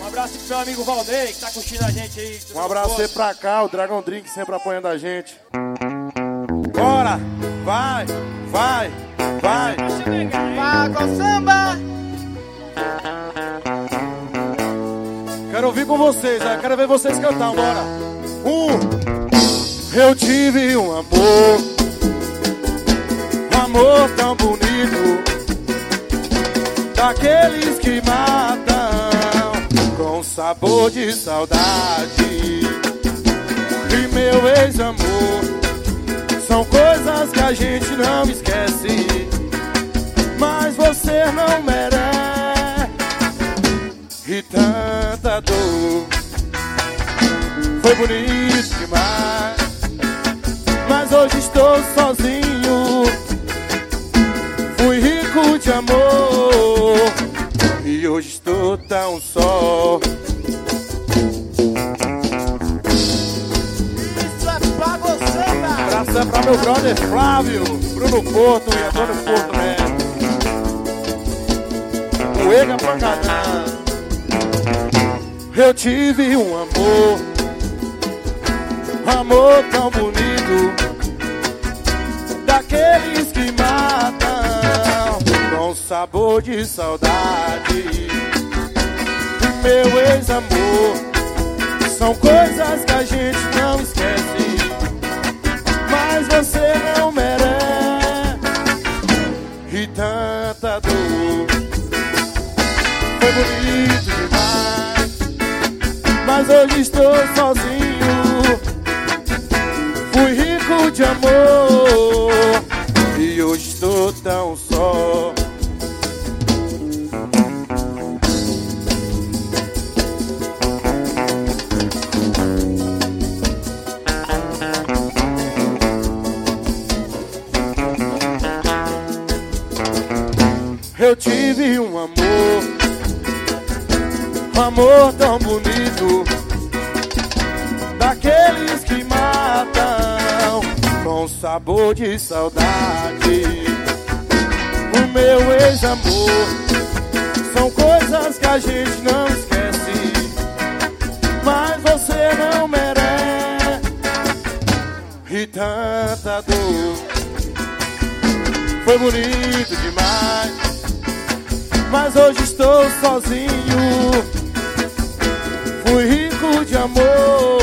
abraço pro seu amigo Valnei, que tá curtindo a gente aí. Um abraço aí pra cá, o Dragon Drink sempre apoiando a gente. Bora! Vai, vai, vai! Vai com samba! Quero ouvir com vocês, quero ver vocês cantar, bora! Eu tive um amor tão bonito, daqueles que matam com sabor de saudade. E meu ex-amor são coisas que a gente não esquece, mas você não merece. E tanta dor, foi bonito demais, mas hoje estou sozinho. Fui rico de amor e hoje estou tão só. Isso é pra você, cara! Abraço é pra meu brother Flávio, Bruno Porto e Antônio Porto, né? Poega pancadão. Eu tive um amor tão bonito, daqueles que matam com sabor de saudade. E meu ex-amor são coisas que a gente não esquece, mas você não merece. E tanta dor, foi bonito demais, mas hoje estou sozinho. Fui rico de amor e hoje estou tão só. Eu tive um amor tão bonito, daqueles que matam com sabor de saudade. O meu ex-amor são coisas que a gente não esquece, mas você não merece. E tanta dor, foi bonito demais, mas hoje estou sozinho. Fui rico de amor